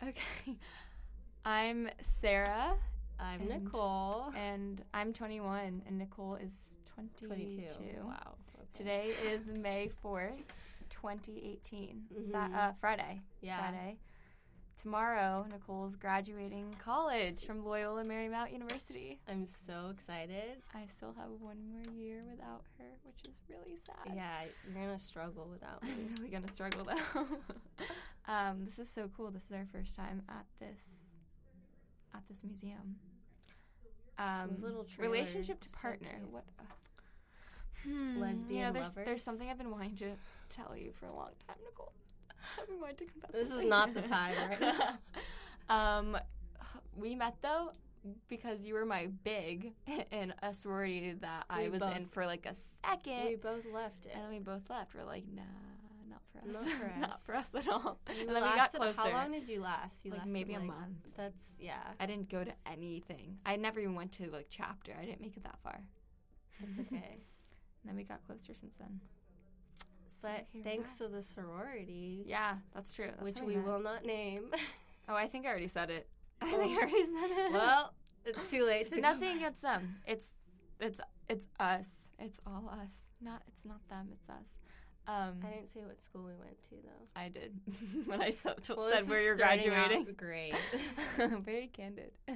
Okay. I'm Sarah. I'm Nicole. And I'm 21, and Nicole is 22. Wow. Okay. Today is May 4th, 2018. Mhm. Friday. Yeah. Friday. Tomorrow, Nicole's graduating college from Loyola Marymount University. I'm so excited. I still have one more year without her, which is really sad. Yeah, you're going to struggle without me. I'm really going to struggle, though. This is so cool. This is our first time at this museum. Those little trailers, relationship to so partner. cute. What? Lesbian there's lovers? something I've been wanting to tell you for a long time, Nicole. I've been wanting to confess. This something. is not the time right now. We met though because you were my big in a sorority that I was in for like a second. We both left it. And then we both left. We're like, nah, not for us. Not for us. Not for us at all. You And then we got lasted- closer. How long did you last? You like lasted maybe a month. That's, yeah. I didn't go to anything. I never even went to like chapter. I didn't make it that far. That's okay. And then we got closer since then. So But here we thanks are. to the sorority, Yeah, that's true. That's which how we met. will not name. Oh, I think I already said it. I think I already said it. Well, it's too late to Nothing against them. It's us. It's all us. It's not them. It's us. I didn't say what school we went to, though. I did when I said This where is you're starting out graduating. Great. Very candid. Okay,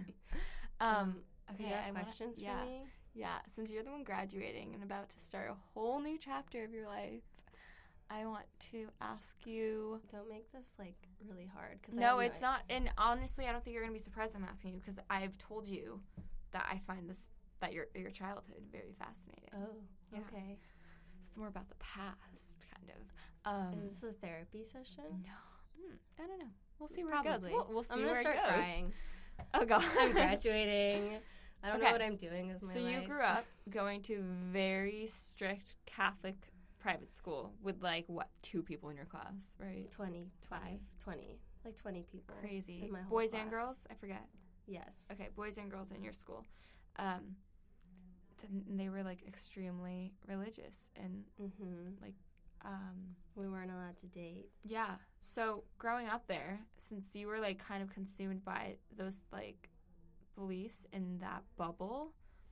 Okay, you have I wanna- questions yeah. for me? Yeah, since you're the one graduating and about to start a whole new chapter of your life, I want to ask you. Don't make this like really hard. No, it's not. And honestly, I don't think you're gonna be surprised I'm asking you because I've told you that I find your childhood very fascinating. Oh, Yeah. okay. It's more about the past, kind of. Is this a therapy session? No, I don't know. We'll see where Probably. it goes. We'll see I'm gonna where start it goes. crying. Oh God, I'm graduating. I don't know Okay. what I'm doing with my So life. you grew up going to very strict Catholic private school with like what 2 people in your class, right? 20 people. Crazy. in my whole Boys class. and girls? I forget. Yes. Okay, boys and girls in your school. They were like extremely religious and Mm-hmm. um We weren't allowed to date. yeah. So growing up there, since you were like kind of consumed by those like beliefs in that bubble,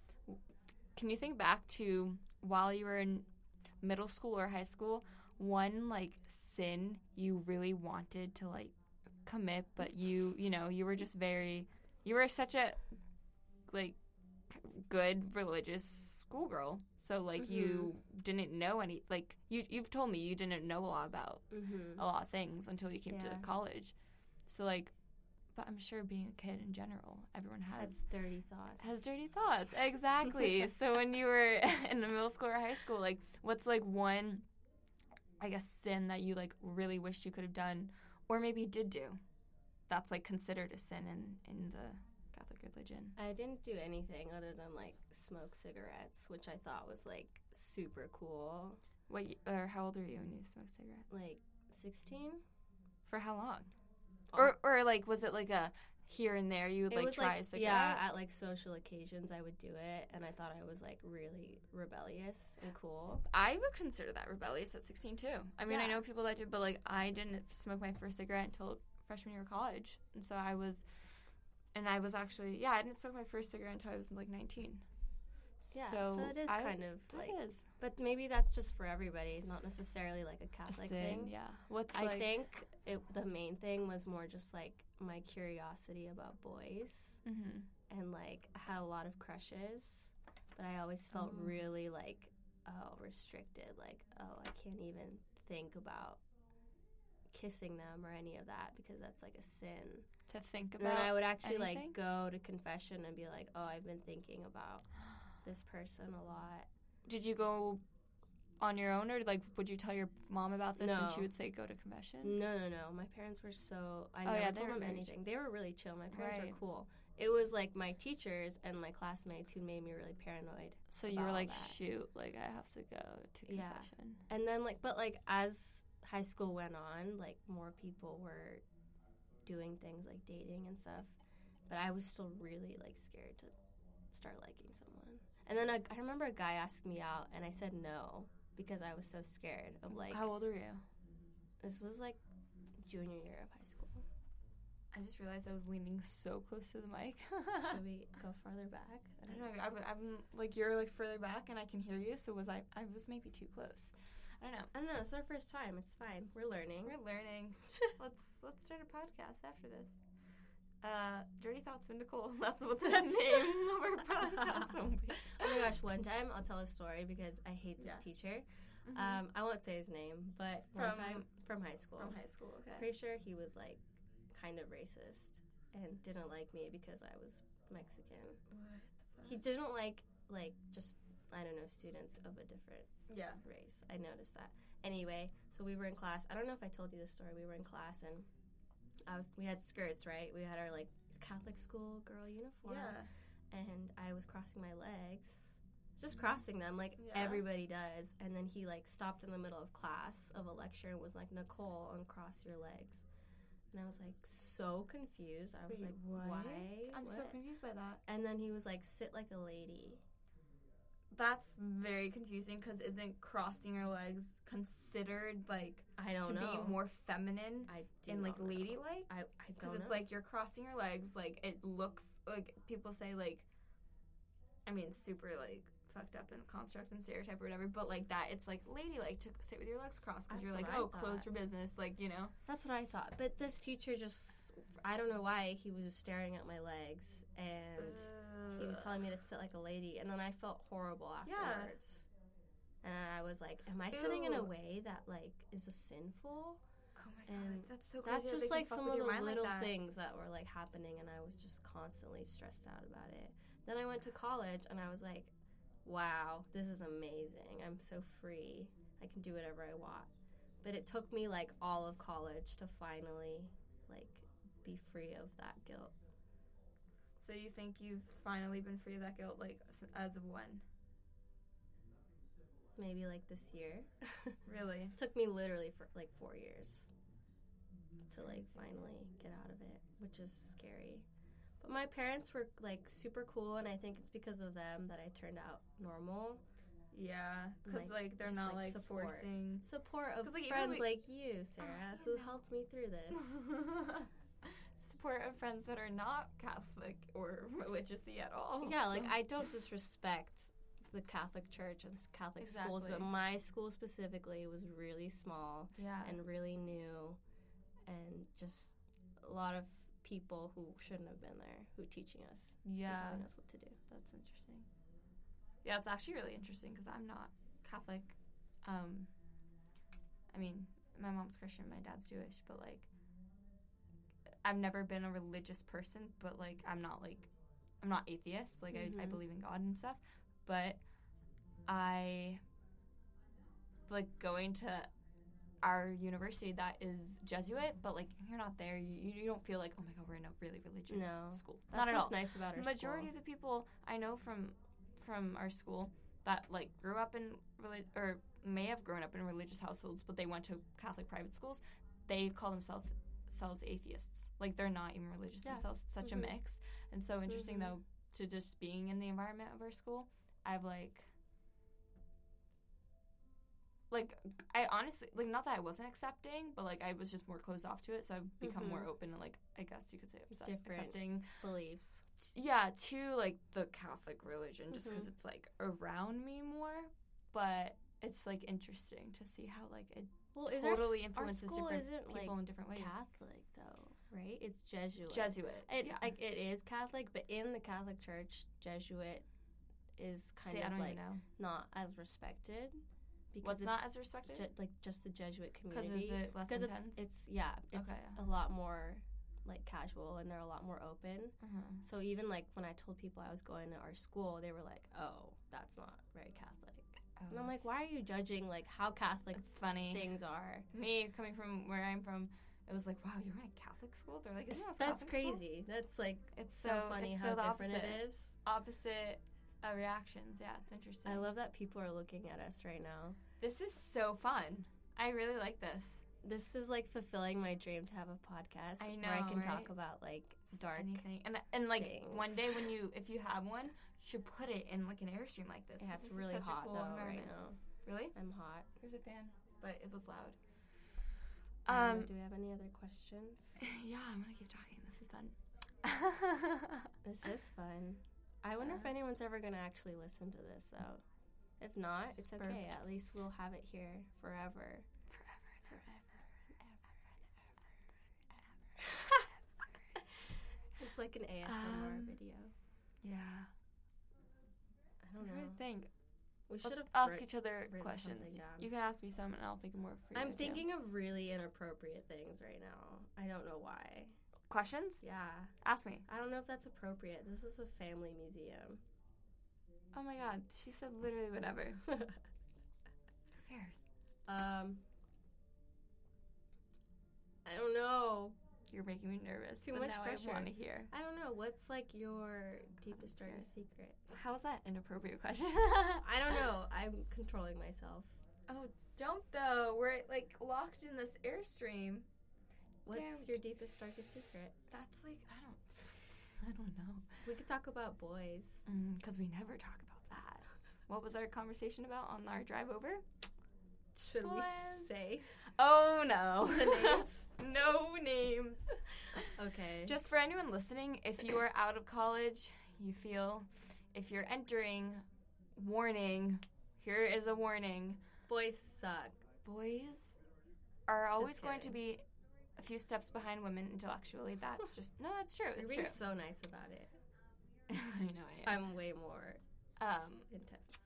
can you think back to while you were in middle school or high school, one like sin you really wanted to like commit, but you were just you were such a like good religious schoolgirl. So like you didn't know any like you've told me you didn't know a lot about Mm-hmm. a lot of things until you came to Yeah. college. So like, but I'm sure being a kid in general, everyone Has dirty thoughts. has dirty thoughts. Exactly. So when you were in the middle school or high school, like what's like one, I guess, sin that you like really wished you could have done or maybe did do that's like considered a sin in the Catholic religion? I didn't do anything other than like smoke cigarettes, which I thought was like super cool. Or how old were you when you smoked cigarettes? Like 16? For how long? Oh. Or like was it like a here and there you would It like was try like, a cigarette? yeah, at like social occasions I would do it, and I thought I was like really rebellious and cool. I would consider that rebellious at 16 too. I mean, I Yeah. know people that did, but like I didn't smoke my first cigarette until freshman year of college, and so I was actually I didn't smoke my first cigarette until I was like 19. Yeah, so it is kind of that like, is but maybe that's just for everybody, not necessarily like a a Catholic sin. thing. Yeah, what's I like, think the main thing was more just like my curiosity about boys, Mhm. and like I had a lot of crushes, but I always felt Oh. really like restricted, like I can't even think about kissing them or any of that because that's like a sin. to think And about. then I would actually anything? like go to confession and be like, oh, I've been thinking about this person a lot. Did you go on your own, or like would you tell your mom about this and she No. would say go to confession? No. My parents were so, I Oh, never yeah, they told were them very anything. They were really chill. My parents Right. were cool. It was like my teachers and my classmates who made me really paranoid. So you were about like, that. shoot, like I have to go to Yeah. confession. And then like, but like as high school went on, like more people were doing things like dating and stuff. But I was still really like scared to start liking someone. And then I remember a guy asked me out and I said no because I was so scared of like, How old were you? this was like junior year of high school. I just realized I was leaning so close to the mic. Should we go farther back? I don't know. I'm like, you're like further back and I can hear you. So I was maybe too close. I don't know. It's our first time. It's fine. We're learning. Let's start a podcast after this. Dirty Thoughts with Nicole. That's what the name of our podcast will be. Oh my gosh, one time I'll tell a story because I hate this teacher. I won't say his name, but one time from high school. From high school, okay. Pretty sure he was like kind of racist and didn't like me because I was Mexican. What the fuck? He didn't like just, I don't know, students of a different race. I noticed that. Anyway, so we were in class. I don't know if I told you this story. We were in class and we had skirts, right? We had our like Catholic school girl uniform. Yeah. And I was crossing my legs. Just crossing them like everybody does. And then he like stopped in the middle of class of a lecture and was like, Nicole, uncross your legs. And I was like so confused. I was like, what? Why? I'm so confused by that. And then he was like, sit like a lady. That's very confusing because isn't crossing your legs considered like I don't know. Be more feminine and like know. ladylike? I don't know. Because it's like you're crossing your legs, like it looks like people say like, I mean, super like fucked up in construct and stereotype or whatever, but like that it's like ladylike to sit with your legs crossed because you're like, closed for business, like, you know. That's what I thought. But this teacher just, I don't know why, he was just staring at my legs and he was telling me to sit like a lady, and then I felt horrible afterwards. And I was like, am I sitting in a way that like is just sinful? Oh my god, that's so crazy. That's just like some of the little like things that were like happening, and I was just constantly stressed out about it. Then I went to college and I was like, wow, this is amazing. I'm so free. I can do whatever I want. But it took me like all of college to finally like be free of that guilt. So you think you've finally been free of that guilt, like as of when? Maybe like this year. Really? It took me literally for like 4 years to like finally get out of it, which is scary. But my parents were like super cool, and I think it's because of them that I turned out normal. Yeah, because like they're not like forcing support of like, friends like you, Sarah, who helped me through this. Support of friends that are not Catholic or religious-y at all. Yeah, like I don't disrespect the Catholic Church and Catholic schools, but my school specifically was really small and really new, and just a lot of people who shouldn't have been there who teaching us and telling us what to do. That's interesting. Yeah, it's actually really interesting because I'm not Catholic. I mean, my mom's Christian, my dad's Jewish, but like I've never been a religious person, but like I'm not atheist. Like I believe in God and stuff, but I like going to our university that is Jesuit, but like you're not there, you don't feel like, oh my god, we're in a really religious school. That's not at all. What's nice about our majority school. of the people I know from our school that like grew up in or may have grown up in religious households, but they went to Catholic private schools, they call themselves atheists. Like they're not even religious themselves. It's such a mix. And so interesting though, to just being in the environment of our school, I've like I honestly, like, not that I wasn't accepting, but like I was just more closed off to it, so I've become more open and like I guess you could say accepting beliefs. To like the Catholic religion, just because it's like around me more. But it's like interesting to see how like it totally influences different people in different ways. Catholic though, right? It's Jesuit. Like it is Catholic, but in the Catholic Church, Jesuit is kind of like not as respected. Because what's not as respected? Like just the Jesuit community. Because is it less intense? It's a lot more like casual, and they're a lot more open. So even like when I told people I was going to our school, they were like, "Oh, that's not very Catholic." And I'm like, "Why are you judging like how Catholic things are?" Me coming from where I'm from, it was like, "Wow, you're in a Catholic school?" They're like, "That's crazy." School? That's like it's so funny how different it is. Opposite reactions. Yeah, it's interesting. I love that people are looking at us right now. This is so fun. I really like this. This is like fulfilling my dream to have a podcast where I can talk about like dark anything. And like things. One day if you have one, you should put it in like an Airstream like this. Yeah, it's really hot cool though right now. Really? I'm hot. There's a fan, but it was loud. Do we have any other questions? Yeah, I'm gonna keep talking. This This is fun. I wonder if anyone's ever going to actually listen to this, though. If not, it's okay. At least we'll have it here forever. It's like an ASMR video. Yeah. I don't know. I think. We should have ask each other questions. down. You can ask me some, and I'll think of more for you. I'm thinking of really inappropriate things right now. I don't know why. Questions? Yeah. Ask me. I don't know if that's appropriate. This is a family museum. Oh my god, she said literally whatever. Who cares? I don't know. You're making me nervous. Too but much now pressure. I want to hear. I don't know. What's like your deepest, darkest secret? How is that an inappropriate question? I don't know. I'm controlling myself. Oh, don't though. We're like locked in this airstream. What's your deepest, darkest secret? That's like I don't know. We could talk about boys. Because we never talk about that. What was our conversation about on our drive over? Should we say? Oh no. The names? No names. Okay. Just for anyone listening, if you are out of college, if you're entering, warning, here is a warning. Boys suck. Boys are always going to be a few steps behind women intellectually. That's just, no, that's true. It's You're being true. so nice about it. I know I am. I'm way more intense.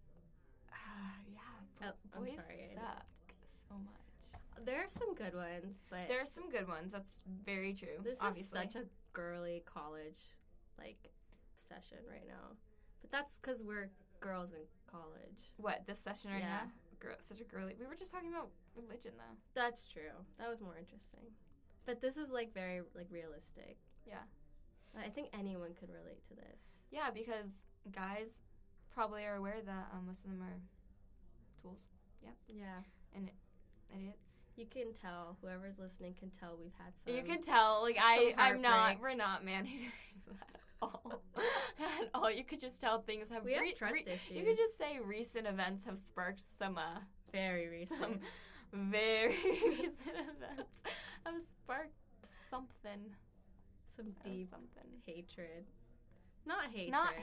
Yeah, I'm boys sorry, suck so much. There are some good ones, but There are some good ones. That's very true. this obviously. is such a girly college session right now. But that's because we're girls in college. What, this session right Yeah. now? Such a girly. We were just talking about religion though. That's true. That was more interesting. But this is very realistic. Yeah. I think anyone could relate to this. Yeah, because guys probably are aware that most of them are tools. Yep. Yeah. And idiots. You can tell. Whoever's listening can tell we've had some. You can tell. Like I'm not. We're not man haters at all. At all. You could just tell things have. We have trust issues. You could just say recent events have sparked some. Very recent. Some very recent events have sparked something. Some deep something. Hatred. Not hatred. Not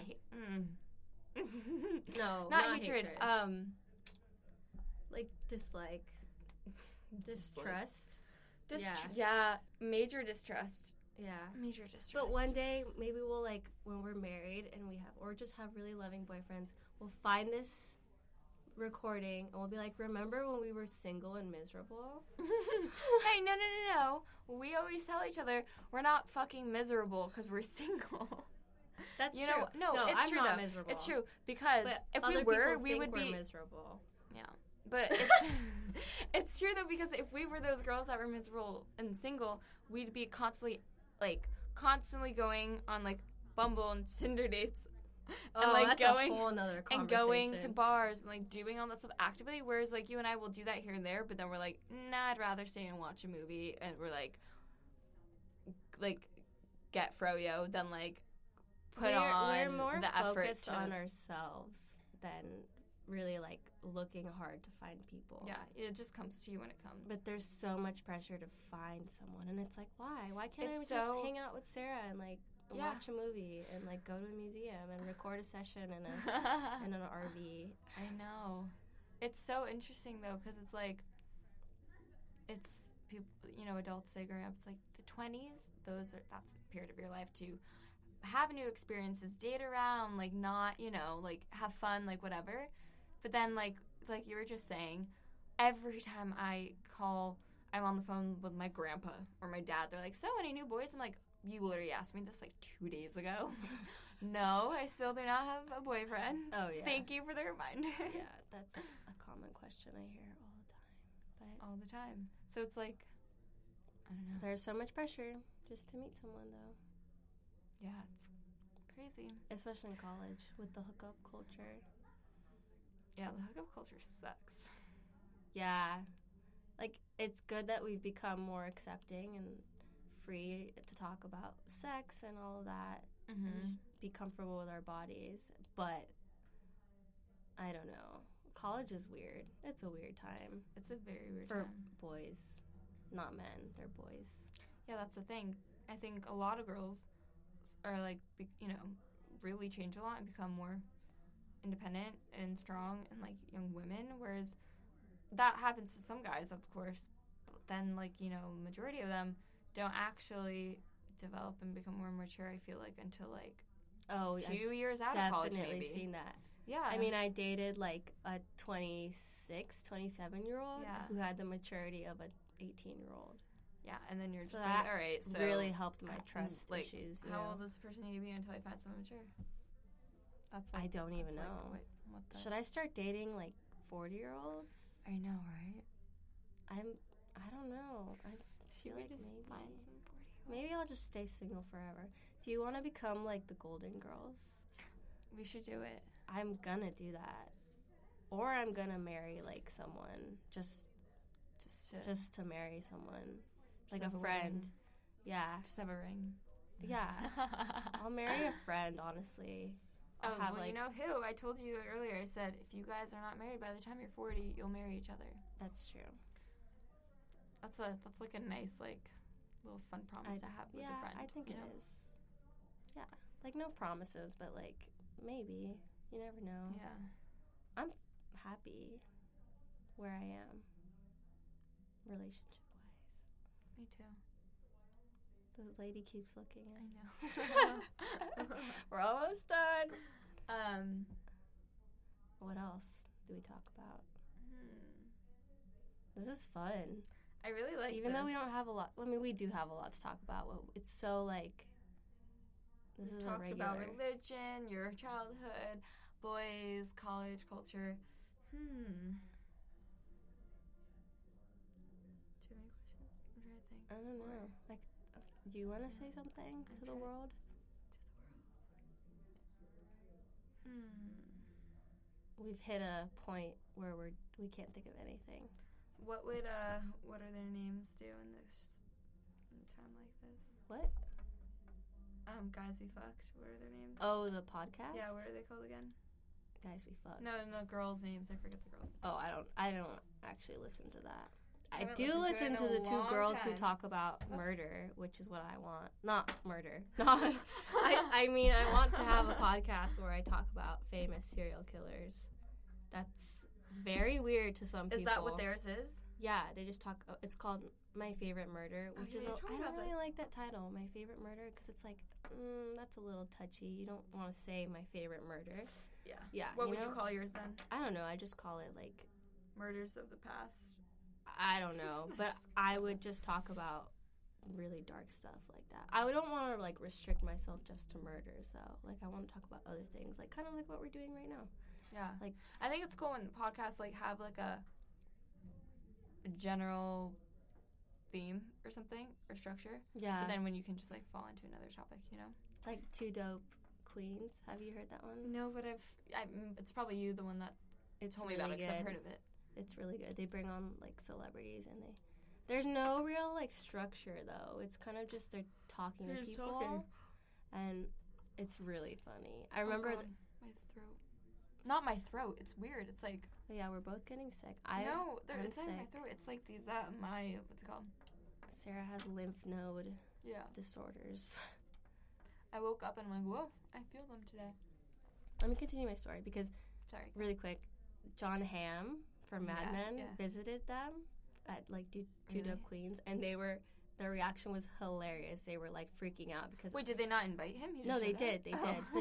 No, not hatred. Dislike. Distrust. Yeah, major distrust. Yeah. Major distrust. But one day, maybe we'll when we're married and or just have really loving boyfriends, we'll find this recording and we'll be like, remember when we were single and miserable? Hey, no. We always tell each other we're not fucking miserable because we're single. That's true. No, it's I'm true not though. miserable. It's true because but if other we were, people we think would we're be miserable. Yeah, but it's true though because if we were those girls that were miserable and single, we'd be constantly going on Bumble and Tinder dates. Oh, and that's going a whole nother conversation. and going to bars and doing all that stuff actively. Whereas you and I will do that here and there, but then we're like, nah, I'd rather stay and watch a movie, and we're get froyo than put on we're more the effort focused on ourselves than really looking hard to find people. Yeah, it just comes to you when it comes. But there's so much pressure to find someone, and it's why can't It's I just hang out with Sarah and watch a movie and go to a museum and record a session in an RV? I know. It's so interesting though because it's people, adults say growing up, it's the 20s. That's the period of your life to have new experiences, date around, not have fun, whatever. But then you were just saying, every time I'm on the phone with my grandpa or my dad, they're like, so any new boys? I'm like, you literally asked me this 2 days ago. No, I still do not have a boyfriend. Oh, yeah. Thank you for the reminder. Yeah, that's a common question I hear all the time. All the time. So it's I don't know. There's so much pressure just to meet someone, though. Yeah, it's crazy. Especially in college with the hookup culture. Yeah, the hookup culture sucks. Yeah. It's good that we've become more accepting and free to talk about sex and all of that. Mm-hmm. And just be comfortable with our bodies. But, I don't know. College is weird. It's a weird time. It's a very weird for time. boys. Not men. They're boys. Yeah, that's the thing. I think a lot of girls are like really change a lot and become more independent and strong and like young women, whereas that happens to some guys, of course, but then like majority of them don't actually develop and become more mature, I feel like, until like 2 years out of college, maybe. Definitely seen that. Yeah. I mean, I dated like a 26, 27-year-old who had the maturity of an 18-year-old. Yeah, and then you're just so like, all right, so really helped my trust issues. How old does this person need to be until I find someone mature? That's I don't even know. Like, what should I start dating like 40-year-olds? I know, right? I don't know. Should we just find some 40-year-olds? Maybe I'll just stay single forever. Do you want to become like the Golden Girls? We should do it. I'm gonna do that, or I'm gonna marry like someone just to marry someone, like a friend. Yeah. Just have a ring. Yeah. I'll marry a friend, honestly. You know who? I told you earlier, I said, if you guys are not married by the time you're 40, you'll marry each other. That's true. That's like a nice, like, little fun promise to have with a friend. Yeah, I think it is. Yeah. Like, no promises, but, like, maybe. You never know. Yeah. I'm happy where I am, relationship-wise. Me too. The lady keeps looking at me. I know. We're almost done. What else do we talk about? This is fun. I really like Even though we don't have a lot. I mean, we do have a lot to talk about. It's so, like, this is a regular. Talked about religion, your childhood, boys, college culture. Do you have any questions? I'm trying to think. I don't know. Like, do you want to say something to the world? We've hit a point where we can't think of anything. What are their names do in a time like this? What? Guys We Fucked. What are their names? Oh, the podcast? Yeah, what are they called again? Guys We Fucked. No, girls' names. I forget the girls' names. Oh, I don't actually listen to that. I haven't do listen to the two girls who time. talk about murder, which is what I want. Not murder. Not. I mean, I want to have a podcast where I talk about famous serial killers. That's very weird to some people. Is that what theirs is? Yeah, they just talk. It's called My Favorite Murder, which yeah, I don't really like that title, My Favorite Murder, because it's like, that's a little touchy. You don't want to say My Favorite Murder. Yeah. Yeah. What would you call yours then? I don't know. I just call it like Murders of the Past. I don't know, but I would just talk about really dark stuff like that. I don't want to like restrict myself just to murder, so like I want to talk about other things, like kind of like what we're doing right now. Yeah, like I think it's cool when podcasts like have like a general theme or something or structure. Yeah. But then when you can just like fall into another topic, Like Two Dope Queens. Have you heard that one? No, but it's probably you, the one that told me about it, because I've heard of it. It's really good. They bring on like celebrities and there's no real like structure though. It's kind of just they're talking to people, and it's really funny. I remember my throat. Not my throat. It's weird. It's like yeah, we're both getting sick. It's inside my throat. It's like these what's it called? Sarah has lymph node disorders. I woke up and I'm like, whoa, I feel them today. Let me continue my story because really quick, John Hamm from Mad Men visited them at like Two Dope Queens, and their reaction was hilarious. They were like freaking out because wait, did they not invite him? No, they did. They did. But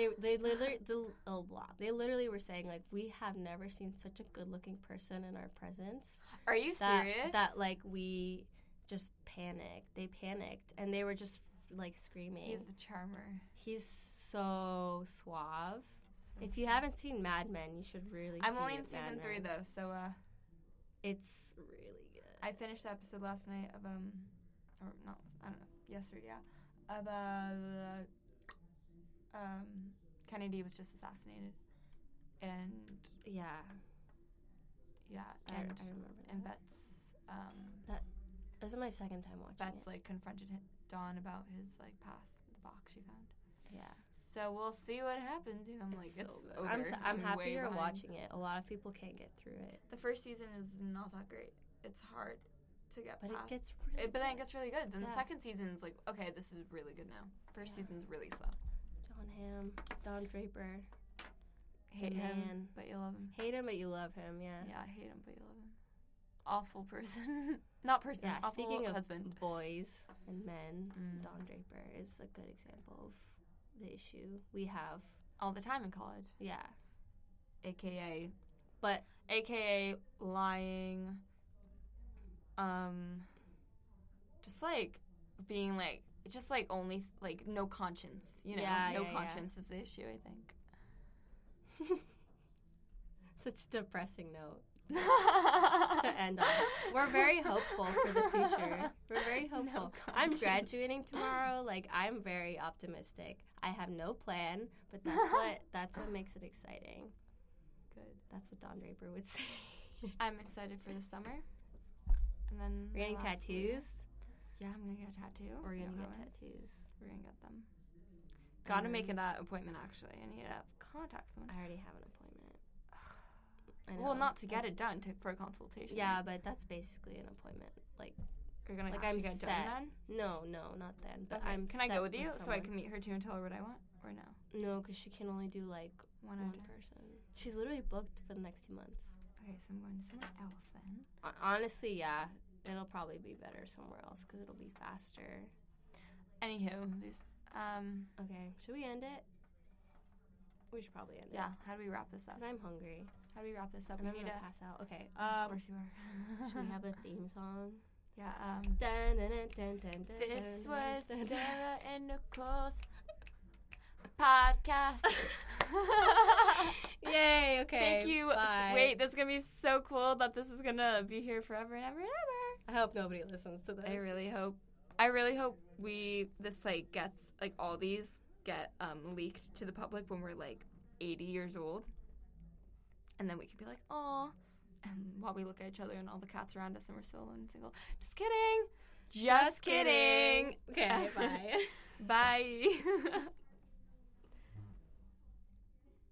they literally were saying like, we have never seen such a good-looking person in our presence. Are you serious? That like we just panicked. They panicked and they were just like screaming. He's the charmer. He's so suave. If you haven't seen Mad Men, you should really see it. I'm only in season 3 though, so it's really good. I finished the episode last night of yesterday, of Kennedy was just assassinated, and I remember that. And Bets this is my second time watching Bets like confronted Dawn about his like past, the box she found. Yeah. So we'll see what happens. I'm like, it's over. I'm happy you're watching it. A lot of people can't get through it. The first season is not that great. It's hard. to get But past. it gets really But then it good. gets really good. Then the Yeah. second season's like, okay, this is really good now. First Yeah. season's really slow. John Hamm, Don Draper. Hate Man. him, but you love him. Hate him, but you love him, yeah. Yeah, hate him, but you love him. Awful person. Not person, Yeah, awful speaking of husband. boys and men, Mm. Don Draper is a good example of the issue we have. All the time in college. Yeah. AKA But lying. Just like being like, just like only like no conscience, you know? Yeah, no yeah, conscience is the issue, I think. such a depressing note to end on. We're very hopeful for the future. We're very hopeful. I'm conscience. graduating tomorrow. Like, I'm very optimistic. I have no plan, but that's what makes it exciting. Good. That's what Don Draper would say. I'm excited for the summer. And then We're getting my last year. tattoos. Yeah, I'm gonna get a tattoo. We're You gonna know get how I- tattoos. We're gonna get them. Gotta make that appointment, actually. I need to contact someone. I already have an appointment. I Well, know. not to get it done, for a consultation. Yeah, but that's basically an appointment. Like, You're gonna like, actually I'm get set. done then? no, not then. But Okay. I'm. Can I set go with you so I someone. can meet her too and tell her what I want? Or no? No, because she can only do like One one at a time. person. She's literally booked for the next 2 months. Okay, so I'm going to someone else then. Honestly, yeah, it'll probably be better somewhere else because it'll be faster. Anywho, these, Okay, should we end it? We should probably end yeah, it. how do we wrap this up? Because I'm hungry How do we wrap this up? and We I'm need gonna to. pass out. Okay. Of course you are. Should we have a theme song? Yeah, Dun, dun, dun, dun, dun, dun, this dun, was dun, dun. Sarah and Nicole's podcast. Yay! Okay. Thank you. Bye. Wait, this is gonna be so cool that this is gonna be here forever and ever and ever. I hope nobody listens to this. I really hope this like gets like all these get leaked to the public when we're like 80 years old, and then we can be like, "Aw," and while we look at each other and all the cats around us and we're still alone and single. Just kidding. Just kidding. Okay. Bye. Bye.